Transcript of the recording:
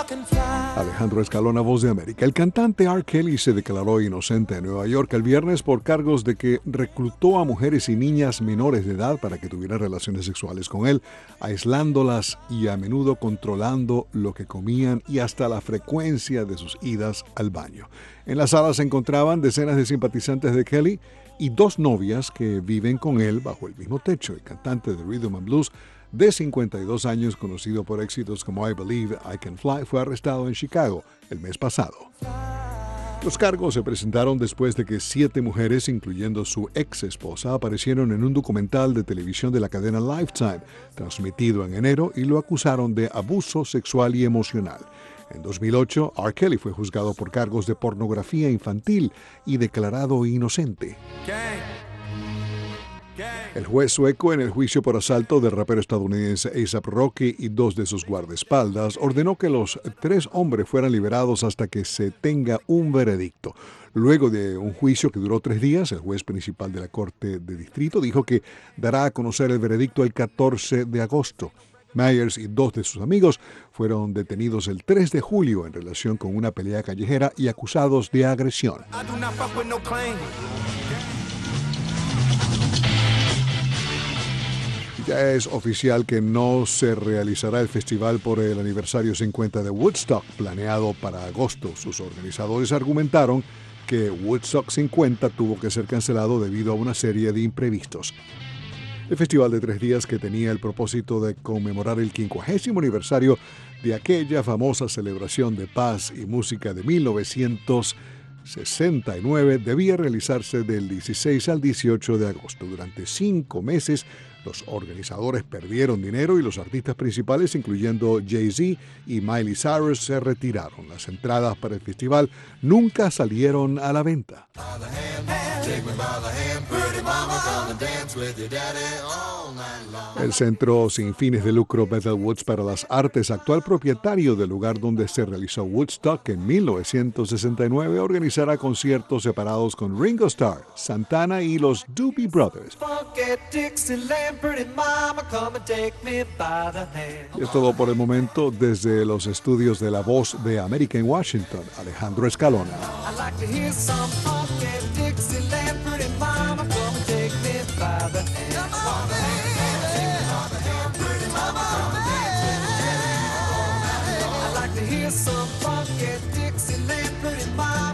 Alejandro Escalona, Voz de América. El cantante R. Kelly se declaró inocente en Nueva York el viernes por cargos de que reclutó a mujeres y niñas menores de edad para que tuvieran relaciones sexuales con él, aislándolas y a menudo controlando lo que comían y hasta la frecuencia de sus idas al baño. En la sala se encontraban decenas de simpatizantes de Kelly y dos novias que viven con él bajo el mismo techo. El cantante de Rhythm and Blues de 52 años, conocido por éxitos como I Believe I Can Fly, fue arrestado en Chicago el mes pasado. Los cargos se presentaron después de que 7 mujeres, incluyendo su ex esposa, aparecieron en un documental de televisión de la cadena Lifetime, transmitido en enero, y lo acusaron de abuso sexual y emocional. En 2008, R. Kelly fue juzgado por cargos de pornografía infantil y declarado inocente. El juez sueco, en el juicio por asalto del rapero estadounidense A$AP Rocky y 2 de sus guardaespaldas, ordenó que los 3 hombres fueran liberados hasta que se tenga un veredicto. Luego de un juicio que duró 3 días, el juez principal de la Corte de Distrito dijo que dará a conocer el veredicto el 14 de agosto. Myers y 2 de sus amigos fueron detenidos el 3 de julio en relación con una pelea callejera y acusados de agresión. Ya es oficial que no se realizará el festival por el aniversario 50 de Woodstock, planeado para agosto. Sus organizadores argumentaron que Woodstock 50 tuvo que ser cancelado debido a una serie de imprevistos. El festival de 3 días, que tenía el propósito de conmemorar el 50º aniversario de aquella famosa celebración de paz y música de 1969, debía realizarse del 16 al 18 de agosto. Durante 5 meses, los organizadores perdieron dinero y los artistas principales, incluyendo Jay-Z y Miley Cyrus, se retiraron. Las entradas para el festival nunca salieron a la venta. El Centro Sin Fines de Lucro Bethel Woods para las Artes, actual propietario del lugar donde se realizó Woodstock en 1969, organizará conciertos separados con Ringo Starr, Santana y los Doobie Brothers. Y es todo por el momento desde los estudios de La Voz de América en Washington. Alejandro Escalona. Some funky Dixieland, pretty mama.